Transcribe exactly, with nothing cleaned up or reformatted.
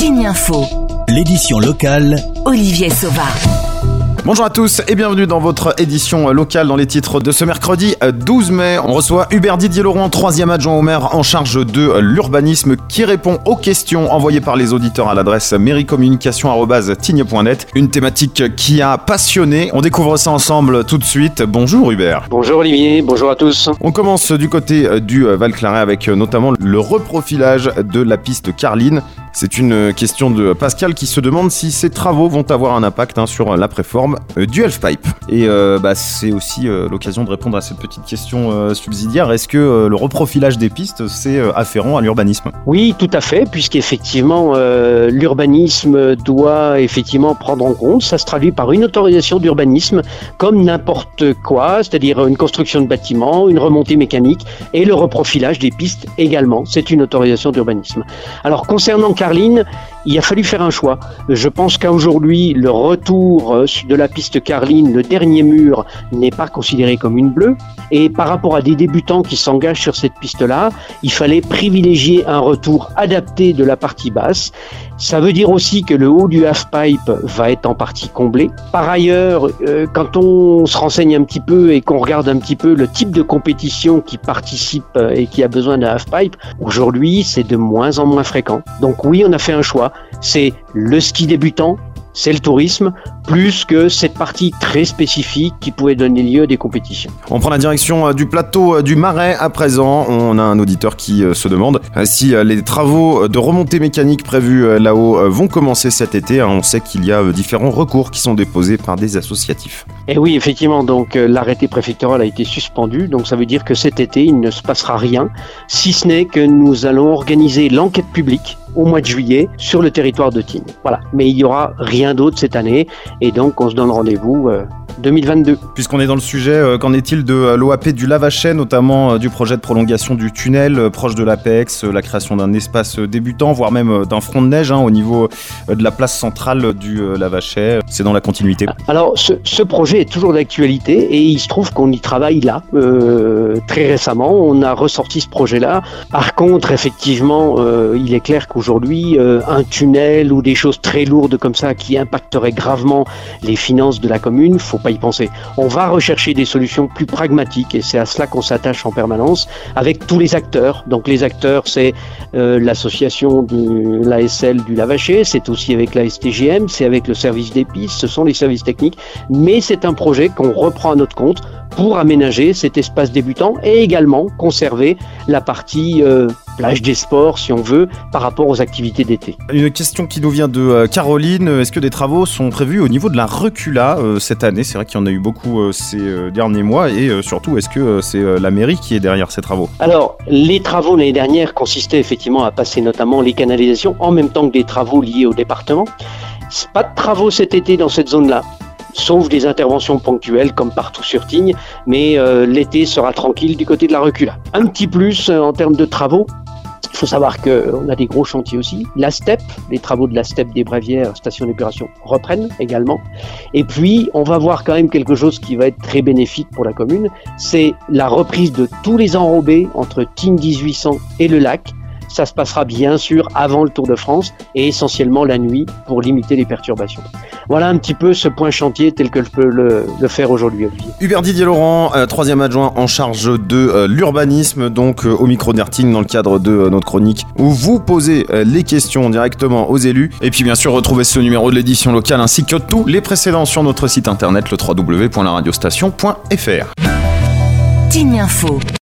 Tignes Info. L'édition locale. Olivier Sauva. Bonjour à tous et bienvenue dans votre édition locale. Dans les titres de ce mercredi douze mai, on reçoit Hubert Didier Laurent, troisième adjoint au maire en charge de l'urbanisme, qui répond aux questions envoyées par les auditeurs à l'adresse mairie-communication arobase tignes point net. Une thématique qui a passionné. On découvre ça ensemble tout de suite. Bonjour Hubert. Bonjour Olivier, bonjour à tous. On commence du côté du Val-Claret avec notamment le reprofilage de la piste Carline. C'est une question de Pascal qui se demande si ces travaux vont avoir un impact hein, sur l'après-forme euh, du Halfpipe. Et euh, bah, c'est aussi euh, l'occasion de répondre à cette petite question euh, subsidiaire. Est-ce que euh, le reprofilage des pistes, c'est euh, afférent à l'urbanisme ? Oui, tout à fait, puisqu'effectivement, euh, l'urbanisme doit effectivement prendre en compte. Ça se traduit par une autorisation d'urbanisme, comme n'importe quoi, c'est-à-dire une construction de bâtiments, une remontée mécanique et le reprofilage des pistes également. C'est une autorisation d'urbanisme. Alors, concernant Carline, il a fallu faire un choix. Je pense qu'aujourd'hui, le retour de la piste Carline, le dernier mur, n'est pas considéré comme une bleue. Et par rapport à des débutants qui s'engagent sur cette piste-là, il fallait privilégier un retour adapté de la partie basse. Ça veut dire aussi que le haut du halfpipe va être en partie comblé. Par ailleurs, euh, quand on se renseigne un petit peu et qu'on regarde un petit peu le type de compétition qui participe euh, et qui a besoin d'un halfpipe, aujourd'hui, c'est de moins en moins fréquent. Donc oui, on a fait un choix. C'est le ski débutant, c'est le tourisme, plus que cette partie très spécifique qui pouvait donner lieu à des compétitions. On prend la direction du plateau du Marais à présent. On a un auditeur qui se demande si les travaux de remontée mécanique prévus là-haut vont commencer cet été. On sait qu'il y a différents recours qui sont déposés par des associatifs. Et oui, effectivement, donc l'arrêté préfectoral a été suspendu. Donc ça veut dire que cet été, il ne se passera rien, si ce n'est que nous allons organiser l'enquête publique au mois de juillet sur le territoire de Tignes. Voilà, mais il n'y aura rien d'autre cette année et donc on se donne rendez-vous euh, deux mille vingt-deux. Puisqu'on est dans le sujet, euh, qu'en est-il de euh, l'O A P du Lavachet, notamment euh, du projet de prolongation du tunnel euh, proche de l'Apex, euh, la création d'un espace euh, débutant, voire même euh, d'un front de neige hein, au niveau euh, de la place centrale du euh, Lavachet. C'est dans la continuité. Alors ce, ce projet est toujours d'actualité et il se trouve qu'on y travaille là. Euh, très récemment, on a ressorti ce projet-là. Par contre, effectivement, euh, il est clair qu'aujourd'hui, euh, un tunnel ou des choses très lourdes comme ça qui impacteraient gravement les finances de la commune, faut pas y penser. On va rechercher des solutions plus pragmatiques et c'est à cela qu'on s'attache en permanence avec tous les acteurs. Donc les acteurs, c'est euh, l'association de l'A S L du Lavachet, c'est aussi avec la S T G M, c'est avec le service des pistes, ce sont les services techniques, mais c'est un projet qu'on reprend à notre compte pour aménager cet espace débutant et également conserver la partie euh, plage des sports, si on veut, par rapport aux activités d'été. Une question qui nous vient de euh, Caroline. Est-ce que des travaux sont prévus au niveau de la Recula euh, cette année ? C'est vrai qu'il y en a eu beaucoup euh, ces euh, derniers mois et euh, surtout, est-ce que euh, c'est euh, la mairie qui est derrière ces travaux ? Alors, les travaux l'année dernière consistaient effectivement à passer notamment les canalisations en même temps que des travaux liés au département. Pas de travaux cet été dans cette zone-là, sauf des interventions ponctuelles comme partout sur Tignes, mais euh, l'été sera tranquille du côté de la Recula. Un petit plus euh, en termes de travaux. Il faut savoir qu'on a des gros chantiers aussi. La STEP, les travaux de la STEP des Brévières, station d'épuration, reprennent également. Et puis, on va voir quand même quelque chose qui va être très bénéfique pour la commune. C'est la reprise de tous les enrobés entre Tignes dix-huit cents et le lac. Ça se passera bien sûr avant le Tour de France et essentiellement la nuit pour limiter les perturbations. Voilà un petit peu ce point chantier tel que je peux le, le faire aujourd'hui, Olivier. Hubert Didier Laurent, euh, troisième adjoint en charge de euh, l'urbanisme, donc euh, au micro d'Erting dans le cadre de euh, notre chronique où vous posez euh, les questions directement aux élus. Et puis bien sûr, retrouvez ce numéro de l'édition locale ainsi que tous les précédents sur notre site internet le w w w point la radiostation point f r. Tignes Info.